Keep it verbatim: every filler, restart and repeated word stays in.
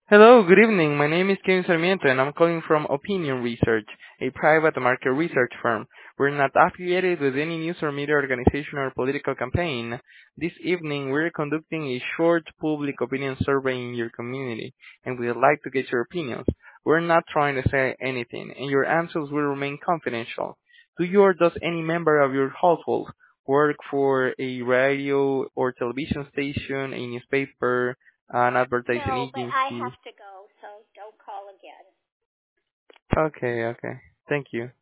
Hello, good evening. My name is Kevin Sarmiento, and I'm calling from Opinion Research, a private market research firm. We're not affiliated with any news or media organization or political campaign. This evening, we're conducting a short public opinion survey in your community, and we'd like to get your opinions. We're not trying to say anything, and your answers will remain confidential. Do you or does any member of your household work for a radio or television station, a newspaper, an advertising No, but I agency? have to go, so don't call again. Okay, okay. Thank you.